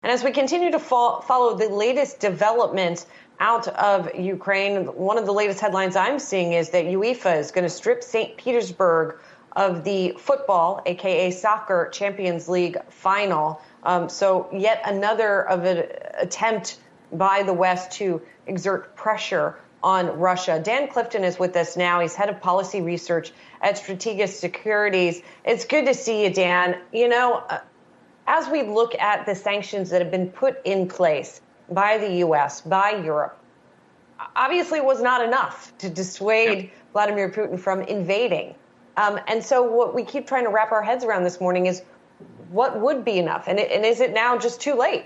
And as we continue to follow the latest developments out of Ukraine, one of the latest headlines I'm seeing is that UEFA is going to strip St. Petersburg of the football, aka soccer, Champions League final. So yet another of an attempt by the West to exert pressure on Russia. Dan Clifton is with us now. He's head of policy research at Strategas Securities. It's good to see you, Dan. You know, as we look at the sanctions that have been put in place by the U.S., by Europe, obviously it was not enough to dissuade Vladimir Putin from invading. And so what we keep trying to wrap our heads around this morning is what would be enough? And is it now just too late?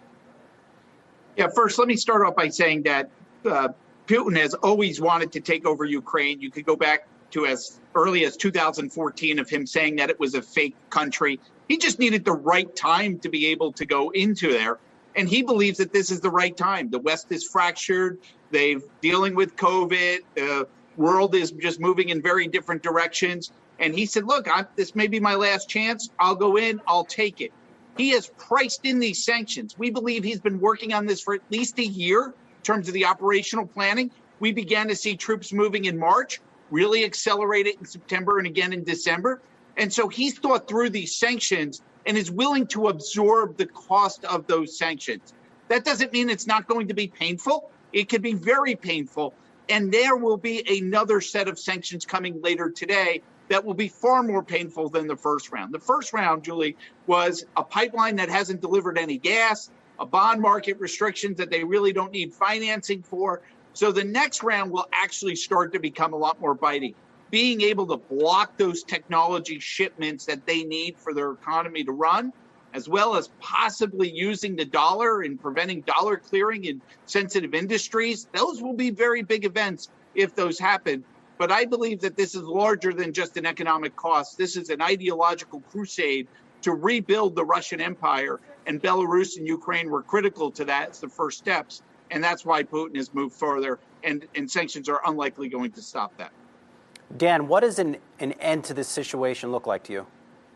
Yeah, first, let me start off by saying that Putin has always wanted to take over Ukraine. You could go back to as early as 2014 of him saying that it was a fake country. He just needed the right time to be able to go into there. And he believes that this is the right time. The West is fractured. They're dealing with COVID. The world is just moving in very different directions. And he said, look, this may be my last chance. I'll go in. I'll take it. He has priced in these sanctions. We believe he's been working on this for at least a year in terms of the operational planning. We began to see troops moving in March, really accelerate it in September and again in December. And so he's thought through these sanctions and is willing to absorb the cost of those sanctions. That doesn't mean it's not going to be painful. It could be very painful. And there will be another set of sanctions coming later today that will be far more painful than the first round. The first round, Julie, was a pipeline that hasn't delivered any gas, a bond market restrictions that they really don't need financing for. So the next round will actually start to become a lot more biting. Being able to block those technology shipments that they need for their economy to run, as well as possibly using the dollar and preventing dollar clearing in sensitive industries. Those will be very big events if those happen. But I believe that this is larger than just an economic cost. This is an ideological crusade to rebuild the Russian Empire, and Belarus and Ukraine were critical to that as the first steps. And that's why Putin has moved further, and sanctions are unlikely going to stop that. Dan, what does an end to this situation look like to you?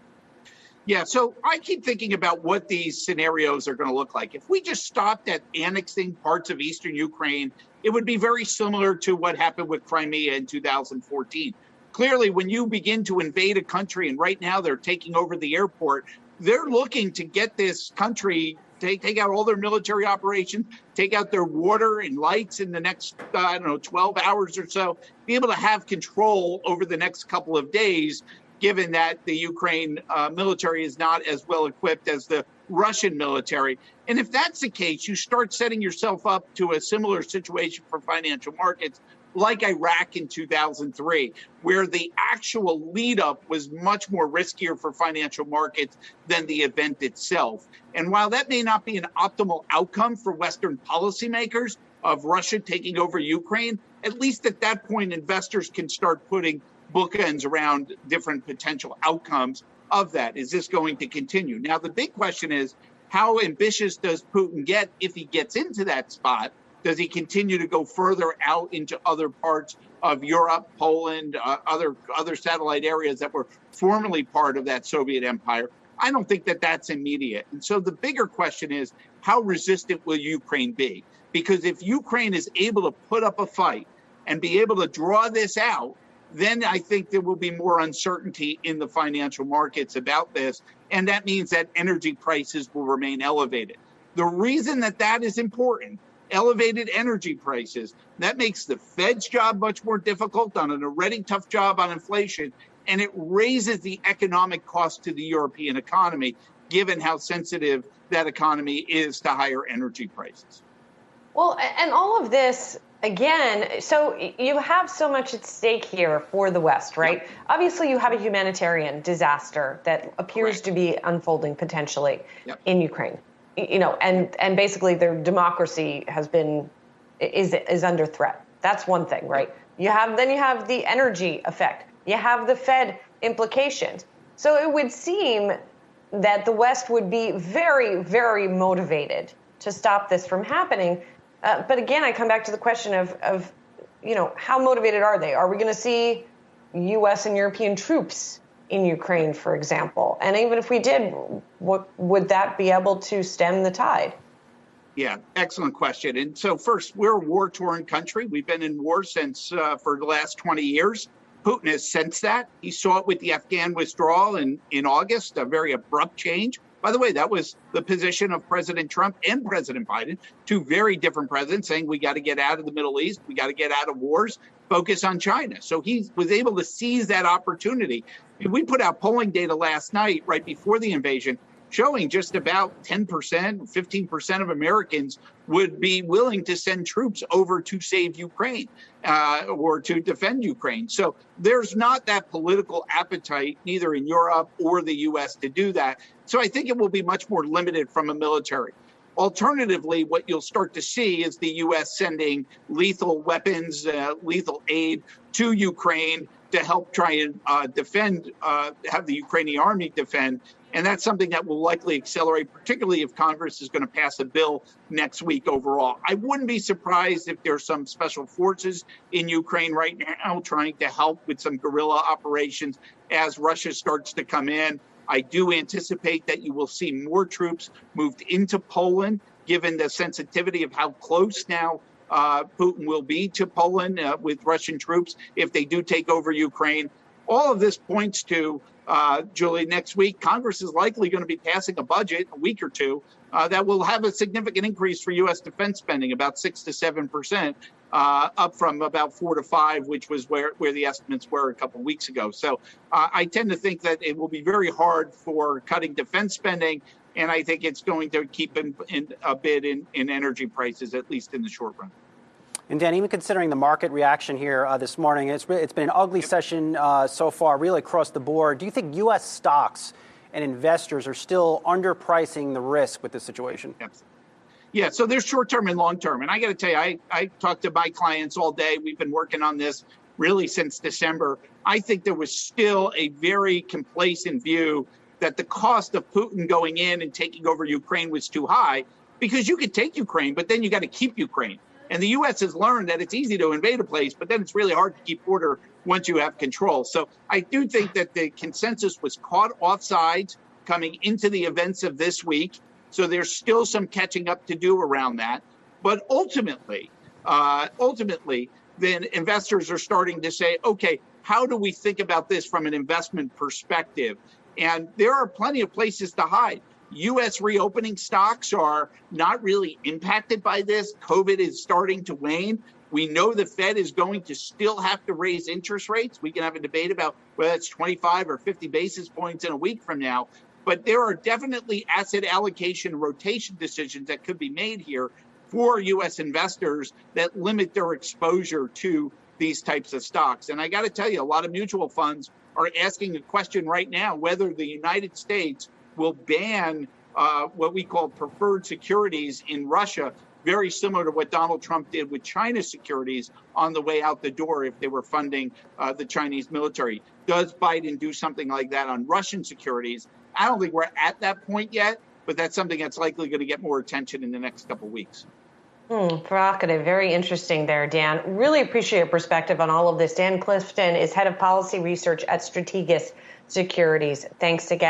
Yeah, so I keep thinking about what these scenarios are going to look like. If we just stopped at annexing parts of eastern Ukraine, it would be very similar to what happened with Crimea in 2014. Clearly, when you begin to invade a country, and right now they're taking over the airport, they're looking to get this country, take out all their military operations, take out their water and lights in the next, 12 hours or so, be able to have control over the next couple of days, given that the Ukraine military is not as well equipped as the Russian military. And if that's the case, you start setting yourself up to a similar situation for financial markets like Iraq in 2003, where the actual lead up was much more riskier for financial markets than the event itself. And while that may not be an optimal outcome for Western policymakers of Russia taking over Ukraine, at least at that point, investors can start putting bookends around different potential outcomes of that. Is this going to continue? Now, the big question is, how ambitious does Putin get if he gets into that spot? Does he continue to go further out into other parts of Europe, Poland, other satellite areas that were formerly part of that Soviet empire? I don't think that that's immediate. And so the bigger question is, how resistant will Ukraine be? Because if Ukraine is able to put up a fight and be able to draw this out, then I think there will be more uncertainty in the financial markets about this. And that means that energy prices will remain elevated. The reason that that is important, elevated energy prices, that makes the Fed's job much more difficult on an already tough job on inflation. And it raises the economic cost to the European economy, given how sensitive that economy is to higher energy prices. Well, and all of this, again, so you have so much at stake here for the West, right? Yep. Obviously, you have a humanitarian disaster that appears to be unfolding potentially in Ukraine. You know, and basically their democracy is under threat. That's one thing, right? You have the energy effect. You have the Fed implications. So it would seem that the West would be very, very motivated to stop this from happening. But again, I come back to the question of how motivated are they? Are we going to see U.S. and European troops in Ukraine, for example? And even if we did, what would that be able to stem the tide? Yeah, excellent question. And so first, we're a war-torn country. We've been in war since for the last 20 years. Putin has sensed that. He saw it with the Afghan withdrawal in August, a very abrupt change. By the way, that was the position of President Trump and President Biden, two very different presidents, saying we got to get out of the Middle East, we got to get out of wars, focus on China. So he was able to seize that opportunity. And we put out polling data last night, right before the invasion, showing just about 10%, 15% of Americans would be willing to send troops over to save Ukraine or to defend Ukraine. So there's not that political appetite, neither in Europe or the U.S., to do that. So I think it will be much more limited from a military. Alternatively, what you'll start to see is the U.S. sending lethal weapons, lethal aid to Ukraine to help try and defend, have the Ukrainian army defend. And that's something that will likely accelerate, particularly if Congress is going to pass a bill next week overall. I wouldn't be surprised if there's some special forces in Ukraine right now trying to help with some guerrilla operations as Russia starts to come in. I do anticipate that you will see more troops moved into Poland, given the sensitivity of how close now Putin will be to Poland with Russian troops if they do take over Ukraine. All of this points to, Julie, next week, Congress is likely going to be passing a budget, a week or two, that will have a significant increase for U.S. defense spending, about 6 to 7%, up from about 4 to 5, which was where the estimates were a couple of weeks ago. So I tend to think that it will be very hard for cutting defense spending, and I think it's going to keep a bid in energy prices, at least in the short run. And Dan, even considering the market reaction here this morning, it's been an ugly session so far, really across the board. Do you think U.S. stocks and investors are still underpricing the risk with this situation? Yeah, so there's short-term and long-term. And I got to tell you, I talk to my clients all day. We've been working on this really since December. I think there was still a very complacent view that the cost of Putin going in and taking over Ukraine was too high, because you could take Ukraine, but then you got to keep Ukraine. And the U.S. has learned that it's easy to invade a place, but then it's really hard to keep order once you have control. So I do think that the consensus was caught offsides coming into the events of this week. So there's still some catching up to do around that. But ultimately, then investors are starting to say, okay, how do we think about this from an investment perspective? And there are plenty of places to hide. U.S. reopening stocks are not really impacted by this. COVID is starting to wane. We know the Fed is going to still have to raise interest rates. We can have a debate about whether it's 25 or 50 basis points in a week from now. But there are definitely asset allocation rotation decisions that could be made here for U.S. investors that limit their exposure to these types of stocks. And I got to tell you, a lot of mutual funds are asking a question right now whether the United States will ban what we call preferred securities in Russia, very similar to what Donald Trump did with China securities on the way out the door if they were funding the Chinese military. Does Biden do something like that on Russian securities? I don't think we're at that point yet, but that's something that's likely going to get more attention in the next couple of weeks. Provocative. Very interesting there, Dan. Really appreciate your perspective on all of this. Dan Clifton is head of policy research at Strategas Securities. Thanks again.